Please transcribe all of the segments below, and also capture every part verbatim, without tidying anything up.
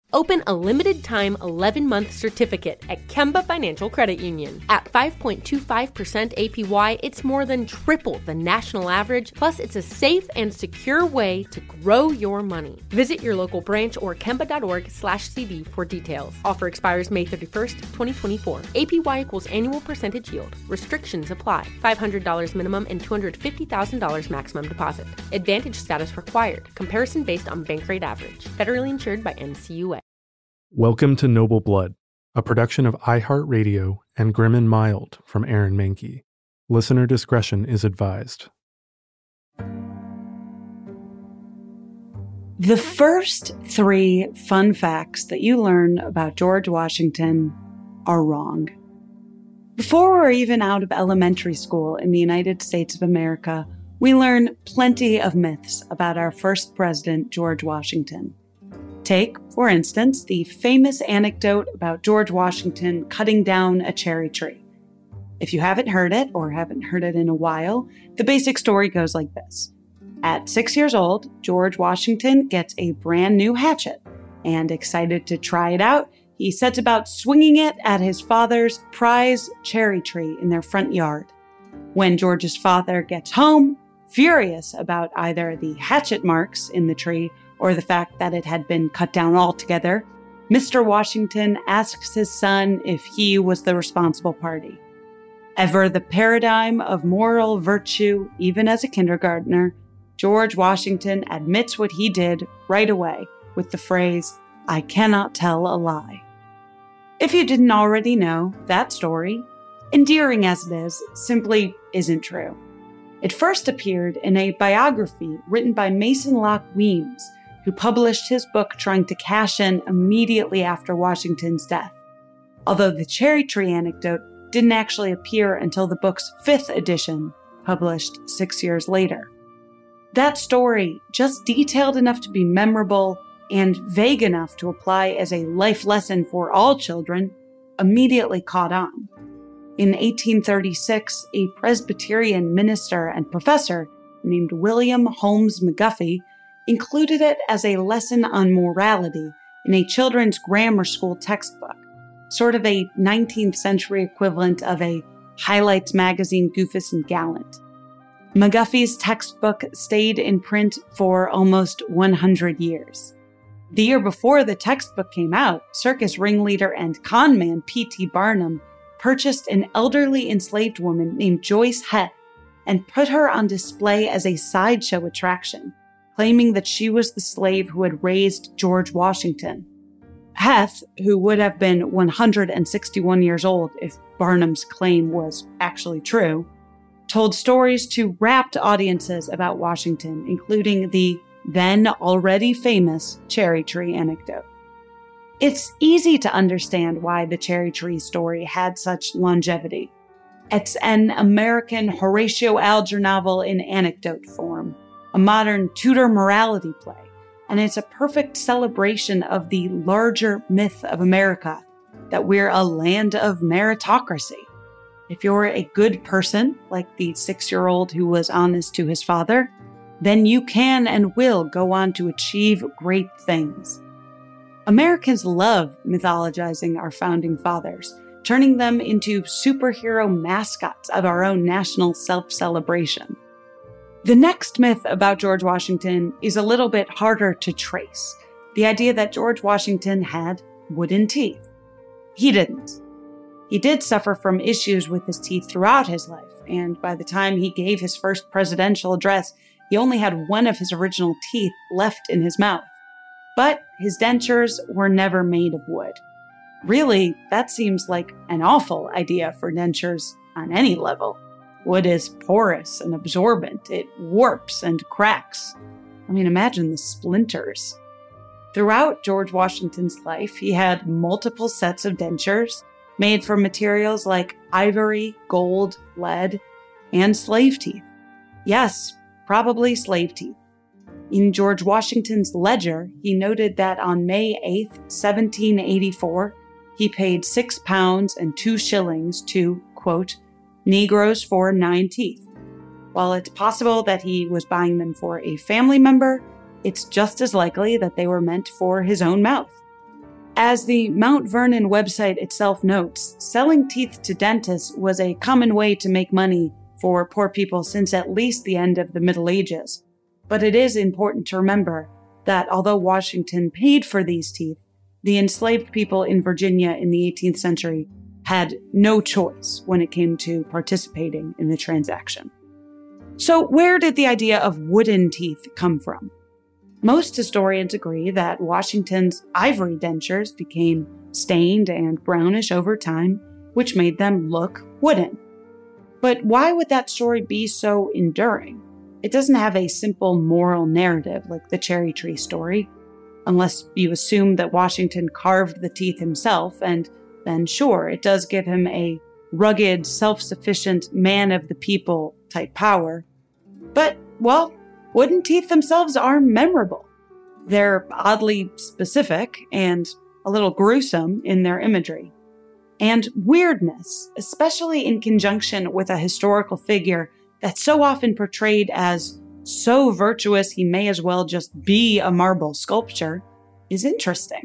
Open a limited-time eleven-month certificate at Kemba Financial Credit Union. At five point two five percent A P Y, it's more than triple the national average, plus it's a safe and secure way to grow your money. Visit your local branch or kemba.org slash CD for details. Offer expires May thirty-first, twenty twenty-four. A P Y equals annual percentage yield. Restrictions apply. five hundred dollars minimum and two hundred fifty thousand dollars maximum deposit. Advantage status required. Comparison based on bank rate average. Federally insured by N C U A. Welcome to Noble Blood, a production of iHeartRadio and Grim and Mild from Aaron Mahnke. Listener discretion is advised. The first three fun facts that you learn about George Washington are wrong. Before we're even out of elementary school in the United States of America, we learn plenty of myths about our first president, George Washington. Take, for instance, the famous anecdote about George Washington cutting down a cherry tree. If you haven't heard it, or haven't heard it in a while, the basic story goes like this. At six years old, George Washington gets a brand new hatchet, and excited to try it out, he sets about swinging it at his father's prize cherry tree in their front yard. When George's father gets home, furious about either the hatchet marks in the tree or the fact that it had been cut down altogether, Mister Washington asks his son if he was the responsible party. Ever the paradigm of moral virtue, even as a kindergartner, George Washington admits what he did right away with the phrase, "I cannot tell a lie." If you didn't already know, that story, endearing as it is, simply isn't true. It first appeared in a biography written by Mason Locke Weems, who published his book trying to cash in immediately after Washington's death, although the cherry tree anecdote didn't actually appear until the book's fifth edition, published six years later. That story, just detailed enough to be memorable and vague enough to apply as a life lesson for all children, immediately caught on. In eighteen thirty-six, a Presbyterian minister and professor named William Holmes McGuffey included it as a lesson on morality in a children's grammar school textbook, sort of a nineteenth century equivalent of a Highlights magazine Goofus and Gallant. McGuffey's textbook stayed in print for almost one hundred years. The year before the textbook came out, circus ringleader and con man P T Barnum purchased an elderly enslaved woman named Joyce Heth and put her on display as a sideshow attraction, claiming that she was the slave who had raised George Washington. Heth, who would have been one hundred sixty-one years old if Barnum's claim was actually true, told stories to rapt audiences about Washington, including the then already famous cherry tree anecdote. It's easy to understand why the cherry tree story had such longevity. It's an American Horatio Alger novel in anecdote form, a modern Tudor morality play, and it's a perfect celebration of the larger myth of America, that we're a land of meritocracy. If you're a good person, like the six-year-old who was honest to his father, then you can and will go on to achieve great things. Americans love mythologizing our founding fathers, turning them into superhero mascots of our own national self-celebration. The next myth about George Washington is a little bit harder to trace, the idea that George Washington had wooden teeth. He didn't. He did suffer from issues with his teeth throughout his life, and by the time he gave his first presidential address, he only had one of his original teeth left in his mouth. But his dentures were never made of wood. Really, that seems like an awful idea for dentures on any level. Wood is porous and absorbent. It warps and cracks. I mean, imagine the splinters. Throughout George Washington's life, he had multiple sets of dentures made from materials like ivory, gold, lead, and slave teeth. Yes, probably slave teeth. In George Washington's ledger, he noted that on May eighth, seventeen eighty-four, he paid six pounds and two shillings to, quote, Negroes for nine teeth. While it's possible that he was buying them for a family member, it's just as likely that they were meant for his own mouth. As the Mount Vernon website itself notes, selling teeth to dentists was a common way to make money for poor people since at least the end of the Middle Ages. But it is important to remember that although Washington paid for these teeth, the enslaved people in Virginia in the eighteenth century had no choice when it came to participating in the transaction. So where did the idea of wooden teeth come from? Most historians agree that Washington's ivory dentures became stained and brownish over time, which made them look wooden. But why would that story be so enduring? It doesn't have a simple moral narrative like the cherry tree story, unless you assume that Washington carved the teeth himself, and then sure, it does give him a rugged, self-sufficient, man of the people type power. But, well, wooden teeth themselves are memorable. They're oddly specific and a little gruesome in their imagery. And weirdness, especially in conjunction with a historical figure that's so often portrayed as so virtuous he may as well just be a marble sculpture, is interesting.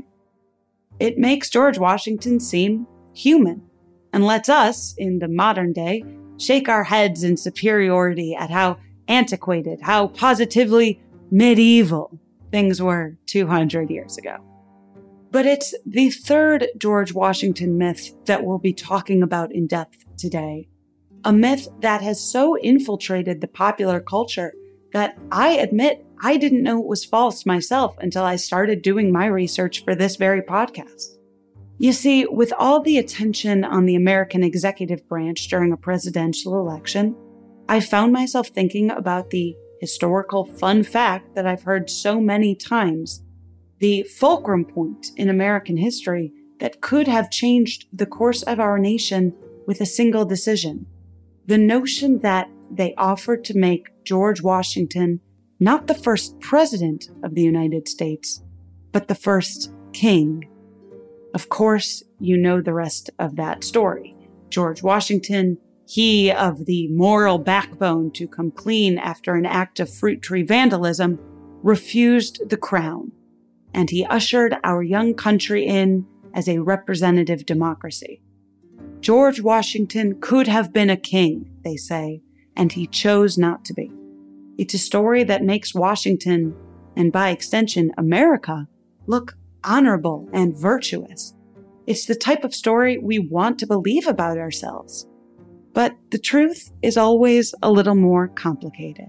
It makes George Washington seem human and lets us, in the modern day, shake our heads in superiority at how antiquated, how positively medieval things were two hundred years ago. But it's the third George Washington myth that we'll be talking about in depth today. A myth that has so infiltrated the popular culture that I admit I didn't know it was false myself until I started doing my research for this very podcast. You see, with all the attention on the American executive branch during a presidential election, I found myself thinking about the historical fun fact that I've heard so many times, the fulcrum point in American history that could have changed the course of our nation with a single decision. The notion that they offered to make George Washington not the first president of the United States, but the first king. Of course, you know the rest of that story. George Washington, he of the moral backbone to come clean after an act of fruit tree vandalism, refused the crown, and he ushered our young country in as a representative democracy. George Washington could have been a king, they say, and he chose not to be. It's a story that makes Washington, and by extension America, look honorable and virtuous. It's the type of story we want to believe about ourselves. But the truth is always a little more complicated.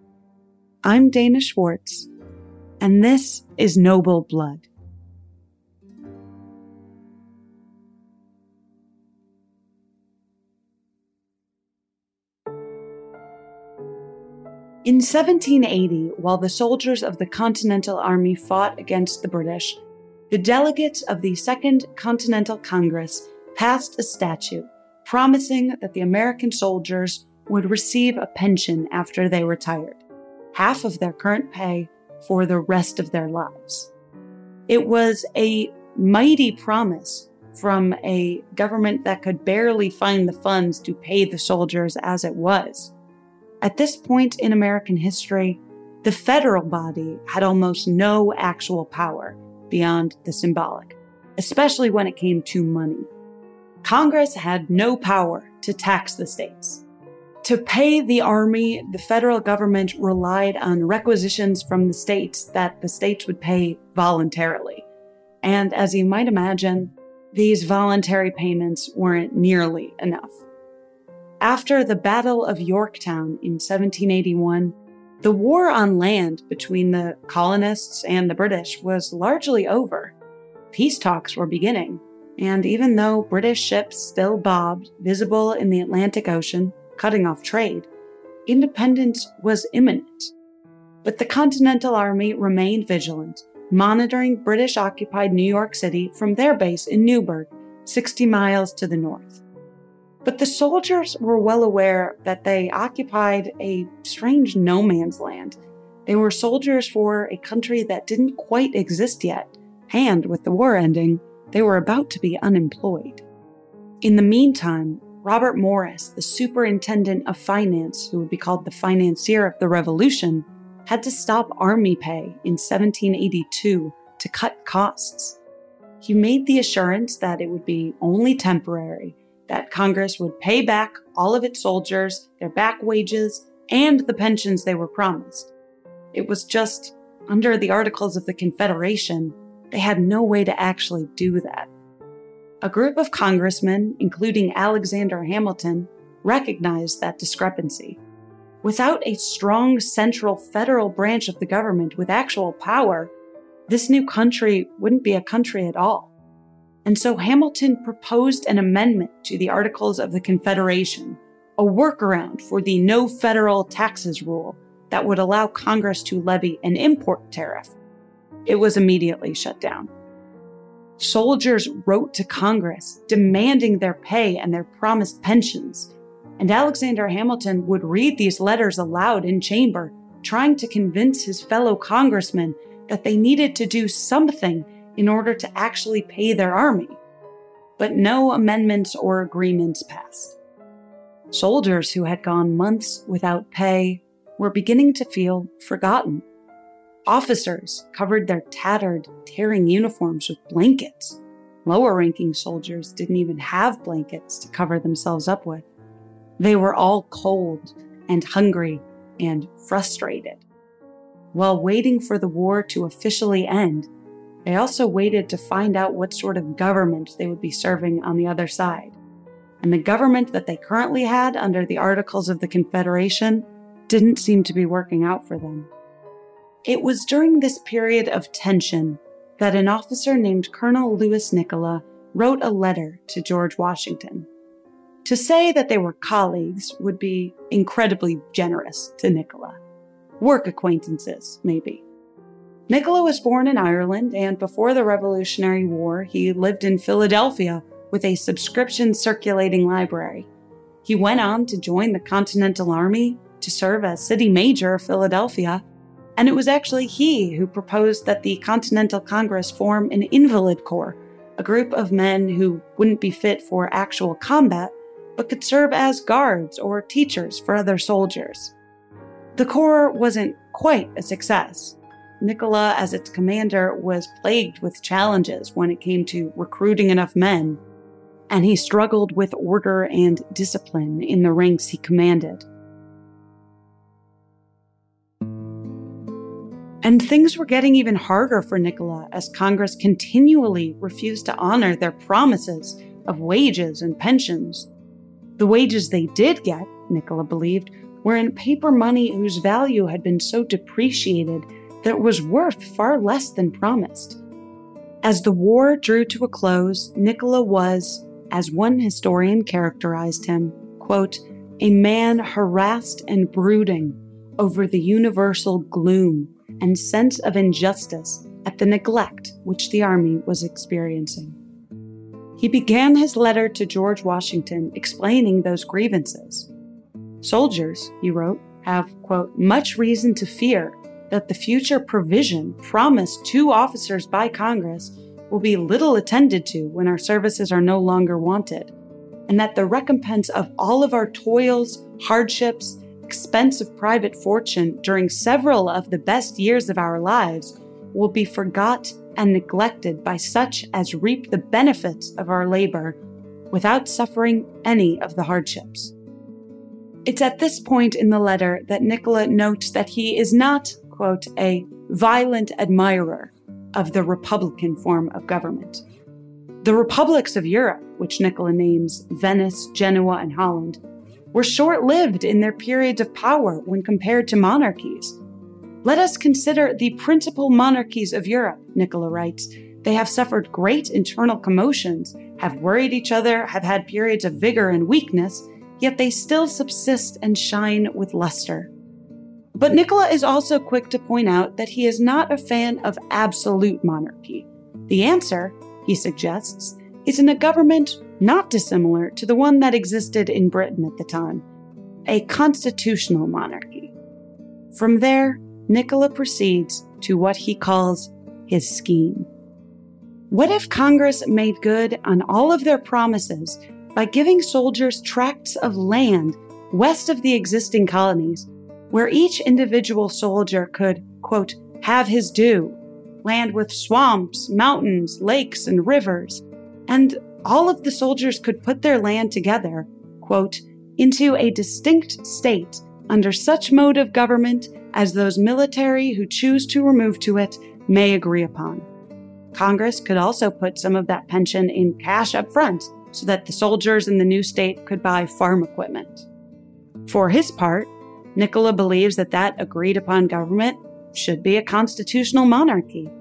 I'm Dana Schwartz, and this is Noble Blood. In seventeen eighty, while the soldiers of the Continental Army fought against the British, the delegates of the Second Continental Congress passed a statute promising that the American soldiers would receive a pension after they retired, half of their current pay for the rest of their lives. It was a mighty promise from a government that could barely find the funds to pay the soldiers as it was. At this point in American history, the federal body had almost no actual power beyond the symbolic, especially when it came to money. Congress had no power to tax the states. To pay the army, the federal government relied on requisitions from the states that the states would pay voluntarily. And as you might imagine, these voluntary payments weren't nearly enough. After the Battle of Yorktown in seventeen eighty-one, the war on land between the colonists and the British was largely over. Peace talks were beginning, and even though British ships still bobbed, visible in the Atlantic Ocean, cutting off trade, independence was imminent. But the Continental Army remained vigilant, monitoring British-occupied New York City from their base in Newburgh, sixty miles to the north. But the soldiers were well aware that they occupied a strange no man's land. They were soldiers for a country that didn't quite exist yet, and with the war ending, they were about to be unemployed. In the meantime, Robert Morris, the superintendent of finance, who would be called the financier of the Revolution, had to stop army pay in seventeen eighty-two to cut costs. he made the assurance that it would be only temporary, that Congress would pay back all of its soldiers, their back wages, and the pensions they were promised. It was just, under the Articles of the Confederation, they had no way to actually do that. A group of congressmen, including Alexander Hamilton, recognized that discrepancy. Without a strong central federal branch of the government with actual power, this new country wouldn't be a country at all. And so Hamilton proposed an amendment to the Articles of the Confederation, a workaround for the no federal taxes rule that would allow Congress to levy an import tariff. It was immediately shut down. Soldiers wrote to Congress demanding their pay and their promised pensions, and Alexander Hamilton would read these letters aloud in chamber, trying to convince his fellow congressmen that they needed to do something in order to actually pay their army. But no amendments or agreements passed. Soldiers who had gone months without pay were beginning to feel forgotten. Officers covered their tattered, tearing uniforms with blankets. Lower-ranking soldiers didn't even have blankets to cover themselves up with. They were all cold and hungry and frustrated. While waiting for the war to officially end, they also waited to find out what sort of government they would be serving on the other side. And the government that they currently had under the Articles of the Confederation didn't seem to be working out for them. It was during this period of tension that an officer named Colonel Louis Nicola wrote a letter to George Washington. To say that they were colleagues would be incredibly generous to Nicola. Work acquaintances, maybe. Nicola was born in Ireland, and before the Revolutionary War, he lived in Philadelphia with a subscription circulating library. He went on to join the Continental Army to serve as city major of Philadelphia, and it was actually he who proposed that the Continental Congress form an invalid corps, a group of men who wouldn't be fit for actual combat, but could serve as guards or teachers for other soldiers. The corps wasn't quite a success. Nicola, as its commander, was plagued with challenges when it came to recruiting enough men, and he struggled with order and discipline in the ranks he commanded. And things were getting even harder for Nicola as Congress continually refused to honor their promises of wages and pensions. The wages they did get, Nicola believed, were in paper money whose value had been so depreciated that it was worth far less than promised. As the war drew to a close, Nicola was, as one historian characterized him, quote, a man harassed and brooding over the universal gloom and sense of injustice at the neglect which the army was experiencing. He began his letter to George Washington explaining those grievances. Soldiers, he wrote, have, quote, much reason to fear that the future provision promised to officers by Congress will be little attended to when our services are no longer wanted, and that the recompense of all of our toils, hardships, expense of private fortune during several of the best years of our lives will be forgot and neglected by such as reap the benefits of our labor without suffering any of the hardships. It's at this point in the letter that Nicola notes that he is not, quote, a violent admirer of the Republican form of government. The republics of Europe, which Nicola names Venice, Genoa, and Holland, were short-lived in their periods of power when compared to monarchies. Let us consider the principal monarchies of Europe, Nicola writes. They have suffered great internal commotions, have worried each other, have had periods of vigor and weakness, yet they still subsist and shine with luster. But Nicola is also quick to point out that he is not a fan of absolute monarchy. The answer, he suggests, is in a government not dissimilar to the one that existed in Britain at the time, a constitutional monarchy. From there, Nicola proceeds to what he calls his scheme. What if Congress made good on all of their promises by giving soldiers tracts of land west of the existing colonies, where each individual soldier could, quote, have his due, land with swamps, mountains, lakes, and rivers, and all of the soldiers could put their land together, quote, into a distinct state under such mode of government as those military who choose to remove to it may agree upon. Congress could also put some of that pension in cash up front so that the soldiers in the new state could buy farm equipment. For his part, Nikola believes that that agreed-upon government should be a constitutional monarchy.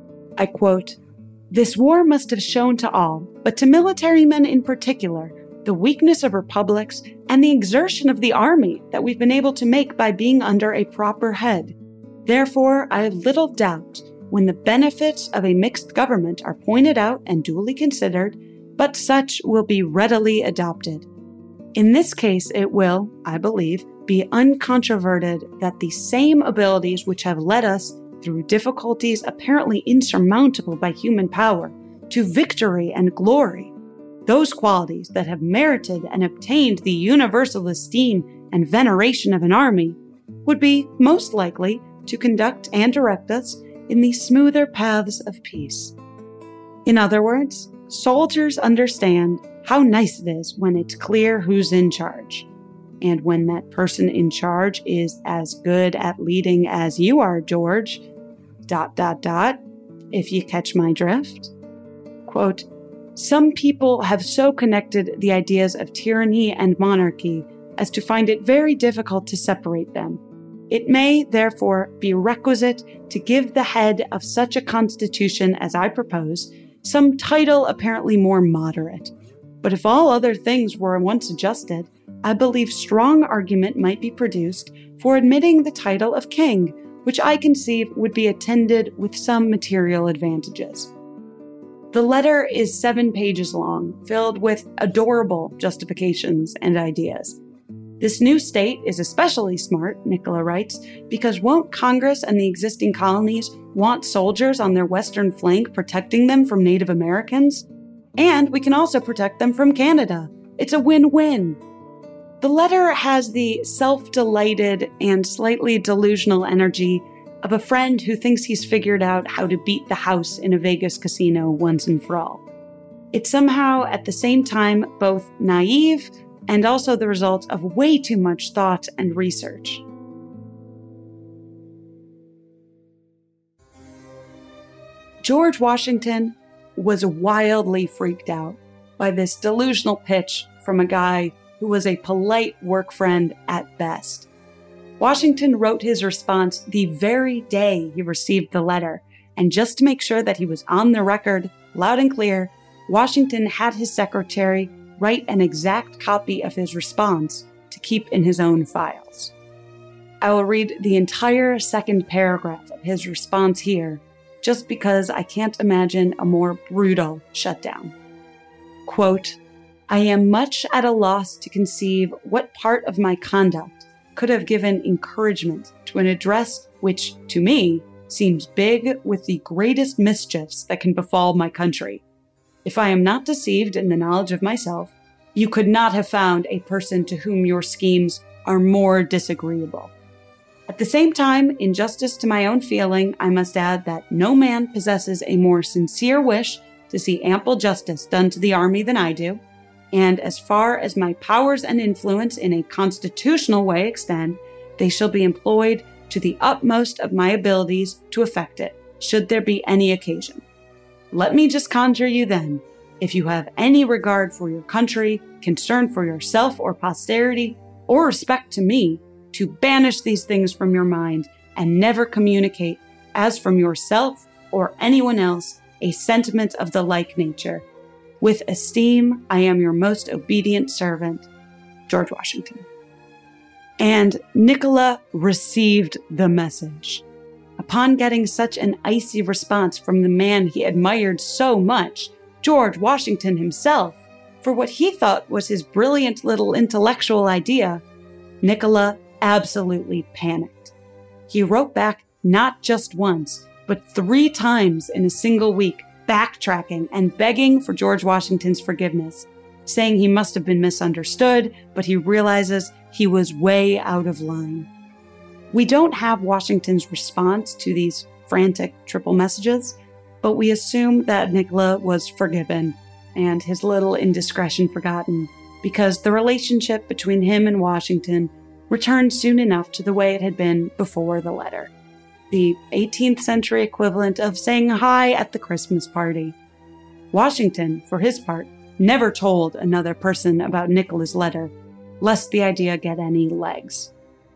I quote, "This war must have shown to all, but to military men in particular, the weakness of republics and the exertion of the army that we've been able to make by being under a proper head. Therefore, I have little doubt when the benefits of a mixed government are pointed out and duly considered, but such will be readily adopted. In this case, it will, I believe, be uncontroverted that the same abilities which have led us, through difficulties apparently insurmountable by human power, to victory and glory, those qualities that have merited and obtained the universal esteem and veneration of an army, would be most likely to conduct and direct us in the smoother paths of peace. In other words, soldiers understand how nice it is when it's clear who's in charge. And when that person in charge is as good at leading as you are, George, dot, dot, dot, if you catch my drift. Quote, some people have so connected the ideas of tyranny and monarchy as to find it very difficult to separate them. It may, therefore, be requisite to give the head of such a constitution as I propose some title apparently more moderate. But if all other things were once adjusted, I believe strong argument might be produced for admitting the title of king, which I conceive would be attended with some material advantages. The letter is seven pages long, filled with adorable justifications and ideas. This new state is especially smart, Nikola writes, because won't Congress and the existing colonies want soldiers on their western flank protecting them from Native Americans? And we can also protect them from Canada. It's a win-win. The letter has the self-delighted and slightly delusional energy of a friend who thinks he's figured out how to beat the house in a Vegas casino once and for all. It's somehow, at the same time, both naive and also the result of way too much thought and research. George Washington was wildly freaked out by this delusional pitch from a guy who was a polite work friend at best. Washington wrote his response the very day he received the letter, and just to make sure that he was on the record, loud and clear, Washington had his secretary write an exact copy of his response to keep in his own files. I will read the entire second paragraph of his response here, just because I can't imagine a more brutal shutdown. Quote, I am much at a loss to conceive what part of my conduct could have given encouragement to an address which, to me, seems big with the greatest mischiefs that can befall my country. If I am not deceived in the knowledge of myself, you could not have found a person to whom your schemes are more disagreeable. At the same time, in justice to my own feeling, I must add that no man possesses a more sincere wish to see ample justice done to the army than I do, and as far as my powers and influence in a constitutional way extend, they shall be employed to the utmost of my abilities to effect it, should there be any occasion. Let me just conjure you then, if you have any regard for your country, concern for yourself or posterity, or respect to me, to banish these things from your mind and never communicate, as from yourself or anyone else, a sentiment of the like nature. With esteem, I am your most obedient servant, George Washington. And Nikola received the message. Upon getting such an icy response from the man he admired so much, George Washington himself, for what he thought was his brilliant little intellectual idea, Nikola absolutely panicked. He wrote back not just once, but three times in a single week, backtracking and begging for George Washington's forgiveness, saying he must have been misunderstood, but he realizes he was way out of line. We don't have Washington's response to these frantic triple messages, but we assume that Nicola was forgiven and his little indiscretion forgotten, because the relationship between him and Washington returned soon enough to the way it had been before the letter. The eighteenth century equivalent of saying hi at the Christmas party. Washington, for his part, never told another person about Nicola's letter, lest the idea get any legs.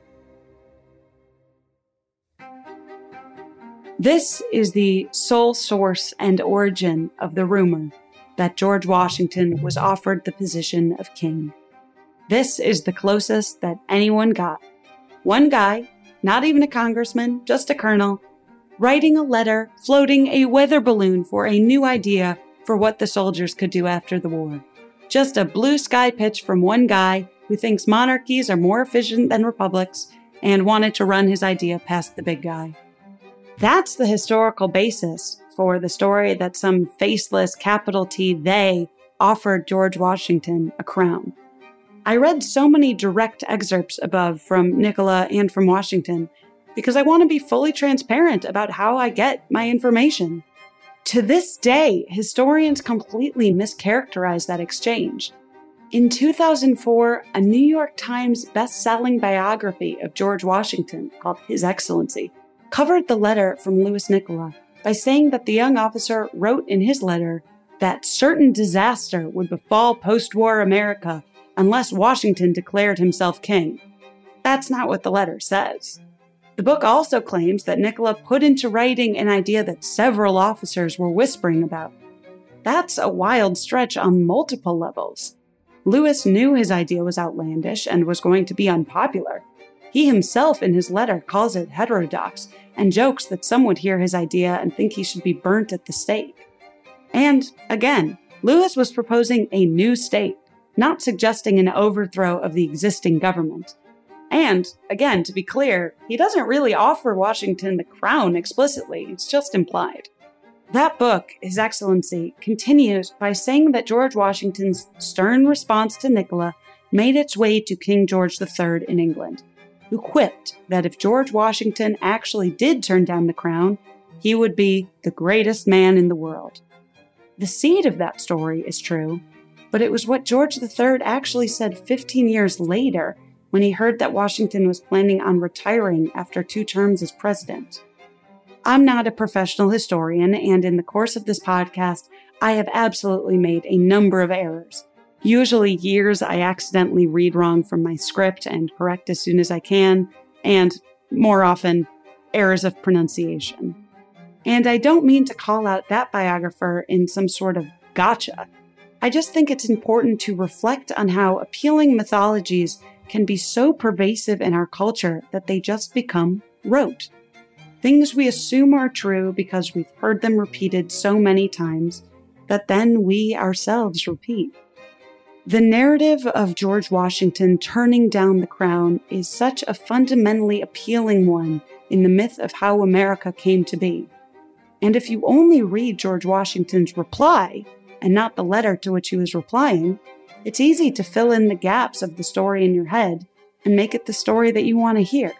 This is the sole source and origin of the rumor that George Washington was offered the position of king. This is the closest that anyone got. One guy, not even a congressman, just a colonel, writing a letter floating a weather balloon for a new idea for what the soldiers could do after the war. Just a blue sky pitch from one guy who thinks monarchies are more efficient than republics and wanted to run his idea past the big guy. That's the historical basis for the story that some faceless capital T they offered George Washington a crown. I read so many direct excerpts above from Nicola and from Washington because I want to be fully transparent about how I get my information. To this day, historians completely mischaracterize that exchange. In two thousand four, a New York Times best-selling biography of George Washington called His Excellency covered the letter from Louis Nicola by saying that the young officer wrote in his letter that certain disaster would befall post-war America unless Washington declared himself king. That's not what the letter says. The book also claims that Nicola put into writing an idea that several officers were whispering about. That's a wild stretch on multiple levels. Louis knew his idea was outlandish and was going to be unpopular. He himself in his letter calls it heterodox and jokes that some would hear his idea and think he should be burnt at the stake. And, again, Louis was proposing a new state, not suggesting an overthrow of the existing government. And, again, to be clear, he doesn't really offer Washington the crown explicitly, it's just implied. That book, His Excellency, continues by saying that George Washington's stern response to Nicola made its way to King George the Third in England, who quipped that if George Washington actually did turn down the crown, he would be the greatest man in the world. The seed of that story is true, but it was what George the Third actually said fifteen years later when he heard that Washington was planning on retiring after two terms as president. I'm not a professional historian, and in the course of this podcast, I have absolutely made a number of errors. Usually years I accidentally read wrong from my script and correct as soon as I can, and more often, errors of pronunciation. And I don't mean to call out that biographer in some sort of gotcha. I just think it's important to reflect on how appealing mythologies can be so pervasive in our culture that they just become rote. Things we assume are true because we've heard them repeated so many times that then we ourselves repeat. The narrative of George Washington turning down the crown is such a fundamentally appealing one in the myth of how America came to be. And if you only read George Washington's reply, and not the letter to which he was replying, it's easy to fill in the gaps of the story in your head and make it the story that you want to hear.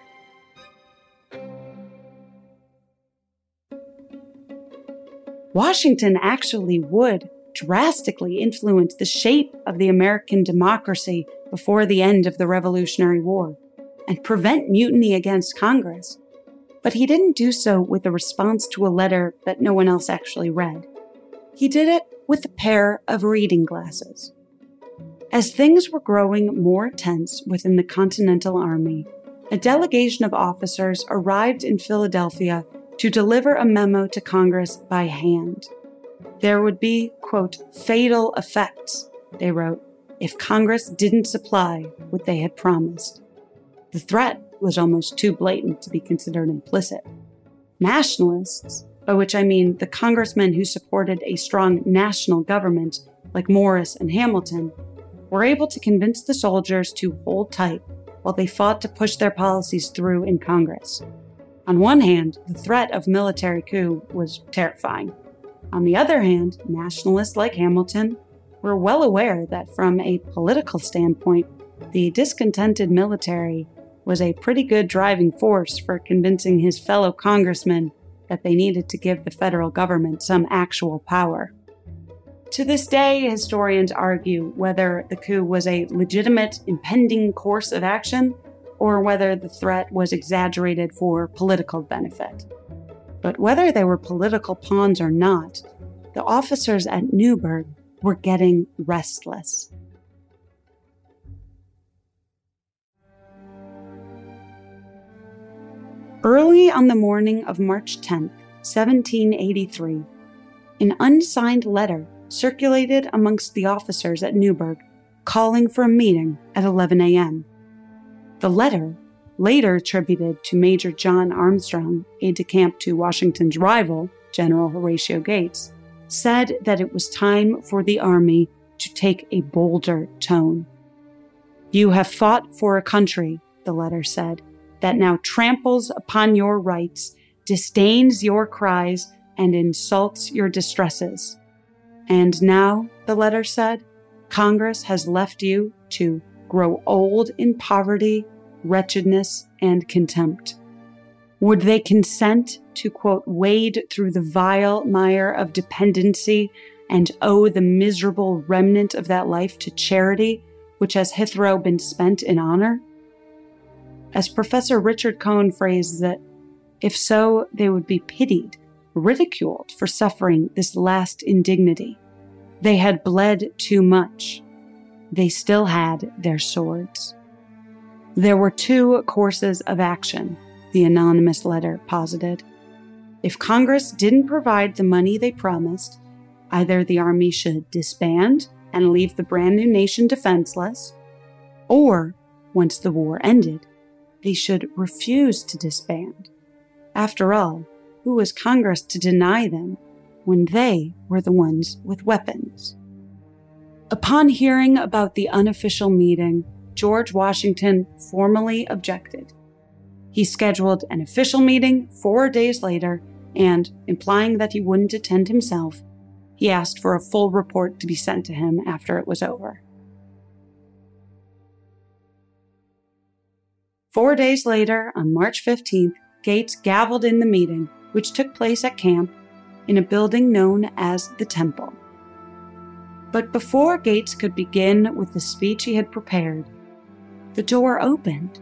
Washington actually would drastically influence the shape of the American democracy before the end of the Revolutionary War and prevent mutiny against Congress. But he didn't do so with a response to a letter that no one else actually read. He did it with a pair of reading glasses. As things were growing more tense within the Continental Army, a delegation of officers arrived in Philadelphia to deliver a memo to Congress by hand. There would be, quote, fatal effects, they wrote, if Congress didn't supply what they had promised. The threat was almost too blatant to be considered implicit. Nationalists, by which I mean the congressmen who supported a strong national government, like Morris and Hamilton, were able to convince the soldiers to hold tight while they fought to push their policies through in Congress. On one hand, the threat of military coup was terrifying. On the other hand, nationalists like Hamilton were well aware that from a political standpoint, the discontented military was a pretty good driving force for convincing his fellow congressmen that they needed to give the federal government some actual power. To this day, historians argue whether the coup was a legitimate, impending course of action or whether the threat was exaggerated for political benefit. But whether they were political pawns or not, the officers at Newburgh were getting restless. Early on the morning of March tenth, seventeen eighty-three, an unsigned letter circulated amongst the officers at Newburgh calling for a meeting at eleven a.m. The letter, later attributed to Major John Armstrong, aide-de-camp to Washington's rival, General Horatio Gates, said that it was time for the Army to take a bolder tone. "You have fought for a country," the letter said, "that now tramples upon your rights, disdains your cries, and insults your distresses. And now," the letter said, "Congress has left you to grow old in poverty, wretchedness, and contempt. Would they consent to, quote, wade through the vile mire of dependency and owe the miserable remnant of that life to charity, which has hitherto been spent in honor?" As Professor Richard Cohen phrases it, if so, they would be pitied, ridiculed for suffering this last indignity. They had bled too much. They still had their swords. There were two courses of action, the anonymous letter posited. If Congress didn't provide the money they promised, either the Army should disband and leave the brand new nation defenseless, or, once the war ended, they should refuse to disband. After all, who was Congress to deny them when they were the ones with weapons? Upon hearing about the unofficial meeting, George Washington formally objected. He scheduled an official meeting four days later, and, implying that he wouldn't attend himself, he asked for a full report to be sent to him after it was over. Four days later, on March fifteenth, Gates gavelled in the meeting, which took place at camp in a building known as the Temple. But before Gates could begin with the speech he had prepared, the door opened.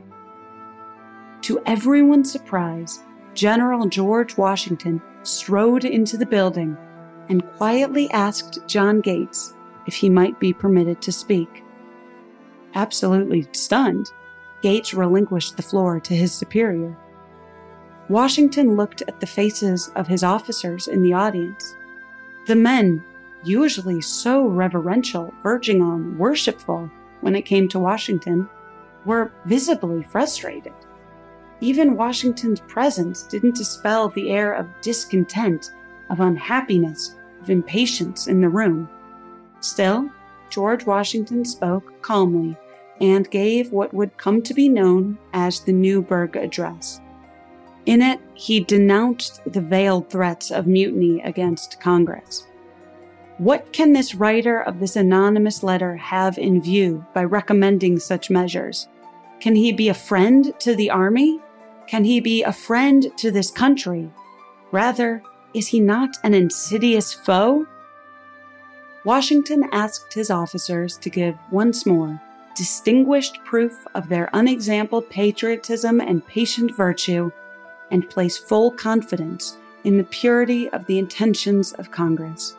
To everyone's surprise, General George Washington strode into the building and quietly asked John Gates if he might be permitted to speak. Absolutely stunned, Gates relinquished the floor to his superior. Washington looked at the faces of his officers in the audience. The men, usually so reverential, verging on worshipful when it came to Washington, were visibly frustrated. Even Washington's presence didn't dispel the air of discontent, of unhappiness, of impatience in the room. Still, George Washington spoke calmly and gave what would come to be known as the Newburgh Address. In it, he denounced the veiled threats of mutiny against Congress. What can this writer of this anonymous letter have in view by recommending such measures? Can he be a friend to the Army? Can he be a friend to this country? Rather, is he not an insidious foe? Washington asked his officers to give once more distinguished proof of their unexampled patriotism and patient virtue, and place full confidence in the purity of the intentions of Congress.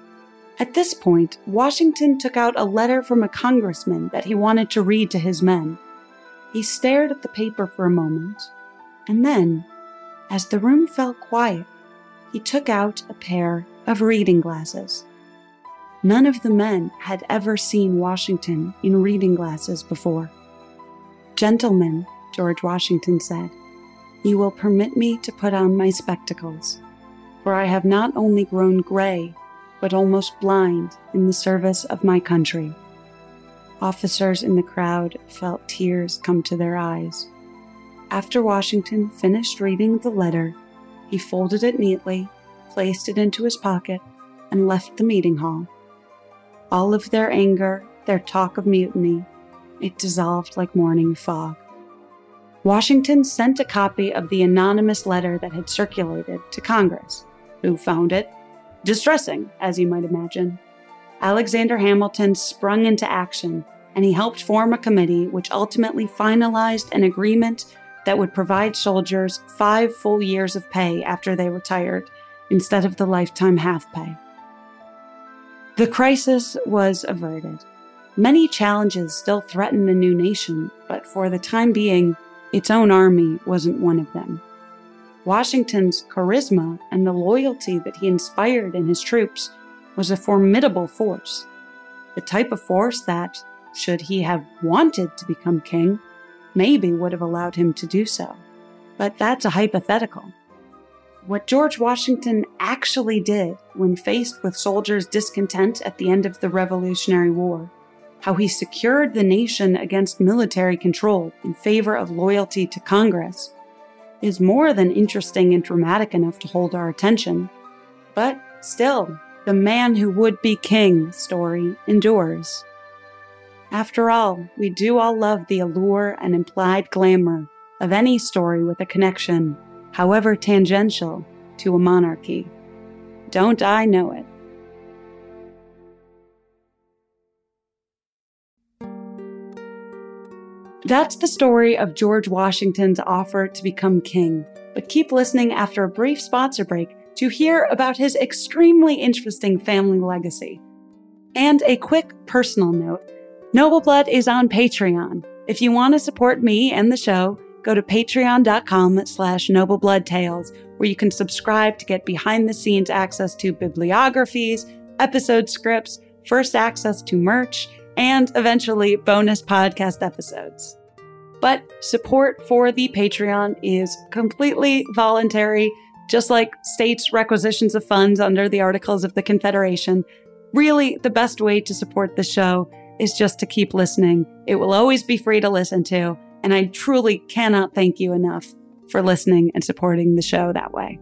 At this point, Washington took out a letter from a congressman that he wanted to read to his men. He stared at the paper for a moment, and then, as the room fell quiet, he took out a pair of reading glasses. None of the men had ever seen Washington in reading glasses before. "Gentlemen," George Washington said, "you will permit me to put on my spectacles, for I have not only grown gray, but almost blind in the service of my country." Officers in the crowd felt tears come to their eyes. After Washington finished reading the letter, he folded it neatly, placed it into his pocket, and left the meeting hall. All of their anger, their talk of mutiny, it dissolved like morning fog. Washington sent a copy of the anonymous letter that had circulated to Congress, who found it distressing, as you might imagine. Alexander Hamilton sprung into action, and he helped form a committee which ultimately finalized an agreement that would provide soldiers five full years of pay after they retired, instead of the lifetime half pay. The crisis was averted. Many challenges still threatened the new nation, but for the time being, its own army wasn't one of them. Washington's charisma and the loyalty that he inspired in his troops was a formidable force, the type of force that, should he have wanted to become king, maybe would have allowed him to do so. But that's a hypothetical. What George Washington actually did when faced with soldiers' discontent at the end of the Revolutionary War, how he secured the nation against military control in favor of loyalty to Congress, is more than interesting and dramatic enough to hold our attention. But still, the man who would be king story endures. After all, we do all love the allure and implied glamour of any story with a connection, however tangential, to a monarchy. Don't I know it? That's the story of George Washington's offer to become king, but keep listening after a brief sponsor break to hear about his extremely interesting family legacy. And a quick personal note, Noble Blood is on Patreon. If you want to support me and the show, go to patreon.com slash noblebloodtales, where you can subscribe to get behind-the-scenes access to bibliographies, episode scripts, first access to merch, and eventually bonus podcast episodes. But support for the Patreon is completely voluntary, just like states' requisitions of funds under the Articles of the Confederation. Really, the best way to support the show is just to keep listening. It will always be free to listen to, and I truly cannot thank you enough for listening and supporting the show that way.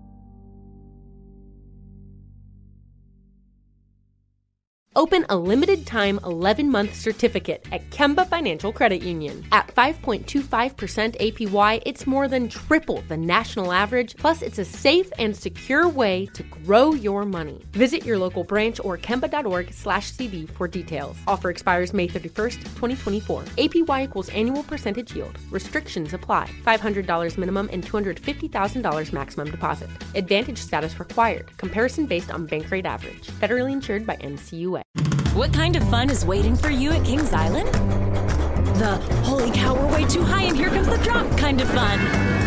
Open a limited-time eleven-month certificate at Kemba Financial Credit Union. At five point two five percent A P Y, it's more than triple the national average, plus it's a safe and secure way to grow your money. Visit your local branch or kemba.org slash CD for details. Offer expires May thirty-first, twenty twenty-four. A P Y equals annual percentage yield. Restrictions apply. five hundred dollars minimum and two hundred fifty thousand dollars maximum deposit. Advantage status required. Comparison based on bank rate average. Federally insured by N C U A. What kind of fun is waiting for you at Kings Island? The holy cow, we're way too high and here comes the drop kind of fun.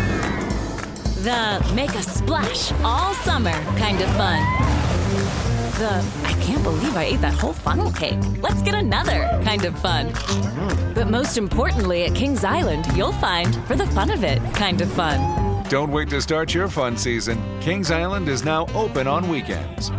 The make a splash all summer kind of fun. The I can't believe I ate that whole funnel cake. Let's get another kind of fun. But most importantly, at Kings Island, you'll find for the fun of it kind of fun. Don't wait to start your fun season. Kings Island is now open on weekends.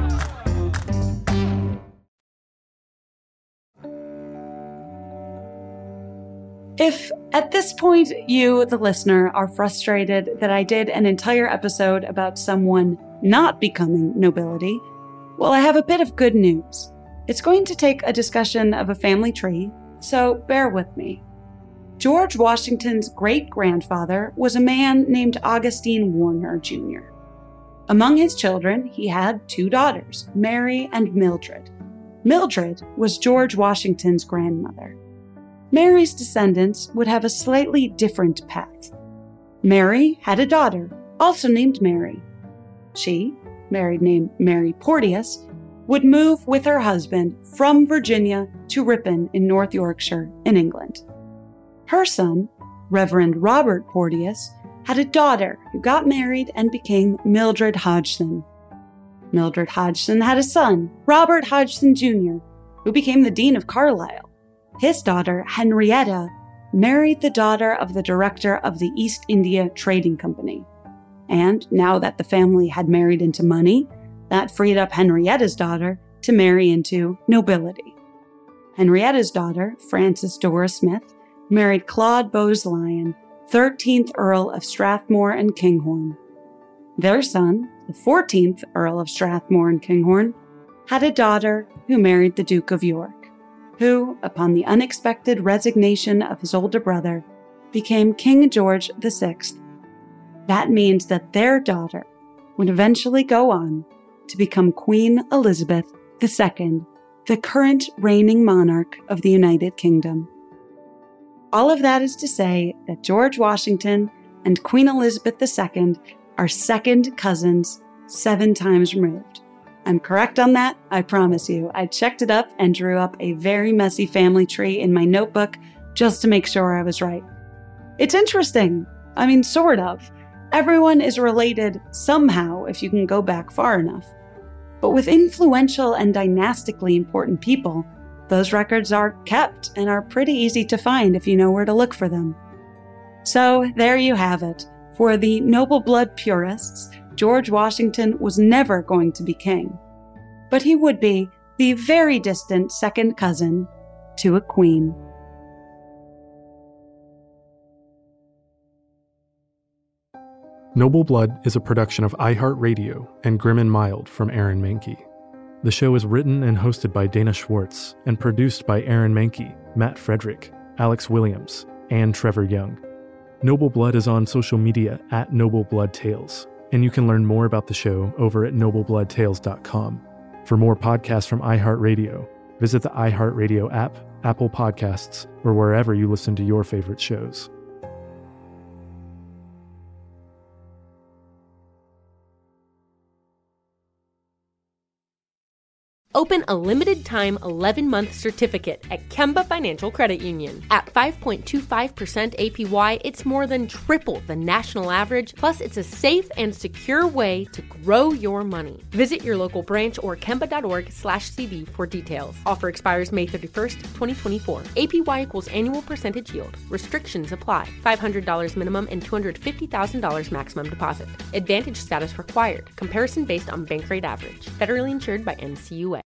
If at this point you, the listener, are frustrated that I did an entire episode about someone not becoming nobility, well, I have a bit of good news. It's going to take a discussion of a family tree, so bear with me. George Washington's great-grandfather was a man named Augustine Warner, Junior Among his children, he had two daughters, Mary and Mildred. Mildred was George Washington's grandmother. Mary's descendants would have a slightly different path. Mary had a daughter, also named Mary. She, married name Mary Porteous, would move with her husband from Virginia to Ripon in North Yorkshire in England. Her son, Reverend Robert Porteous, had a daughter who got married and became Mildred Hodgson. Mildred Hodgson had a son, Robert Hodgson Junior, who became the Dean of Carlisle. His daughter, Henrietta, married the daughter of the director of the East India Trading Company. And now that the family had married into money, that freed up Henrietta's daughter to marry into nobility. Henrietta's daughter, Frances Dora Smith, married Claude Bowes-Lyon, thirteenth Earl of Strathmore and Kinghorn. Their son, the fourteenth Earl of Strathmore and Kinghorn, had a daughter who married the Duke of York, who, upon the unexpected resignation of his older brother, became King George the Sixth. That means that their daughter would eventually go on to become Queen Elizabeth the Second, the current reigning monarch of the United Kingdom. All of that is to say that George Washington and Queen Elizabeth the Second are second cousins, seven times removed. I'm correct on that, I promise you. I checked it up and drew up a very messy family tree in my notebook just to make sure I was right. It's interesting. I mean, sort of. Everyone is related somehow if you can go back far enough. But with influential and dynastically important people, those records are kept and are pretty easy to find if you know where to look for them. So there you have it. For the noble blood purists, George Washington was never going to be king. But he would be the very distant second cousin to a queen. Noble Blood is a production of iHeartRadio and Grim and Mild from Aaron Mahnke. The show is written and hosted by Dana Schwartz and produced by Aaron Mahnke, Matt Frederick, Alex Williams, and Trevor Young. Noble Blood is on social media at Noble Blood Tales, and you can learn more about the show over at noble blood tales dot com. For more podcasts from iHeartRadio, visit the iHeartRadio app, Apple Podcasts, or wherever you listen to your favorite shows. Open a limited-time eleven-month certificate at Kemba Financial Credit Union. At five point two five percent A P Y, it's more than triple the national average, plus it's a safe and secure way to grow your money. Visit your local branch or kemba.org slash CD for details. Offer expires May thirty-first, twenty twenty-four. A P Y equals annual percentage yield. Restrictions apply. five hundred dollars minimum and two hundred fifty thousand dollars maximum deposit. Advantage status required. Comparison based on bank rate average. Federally insured by N C U A.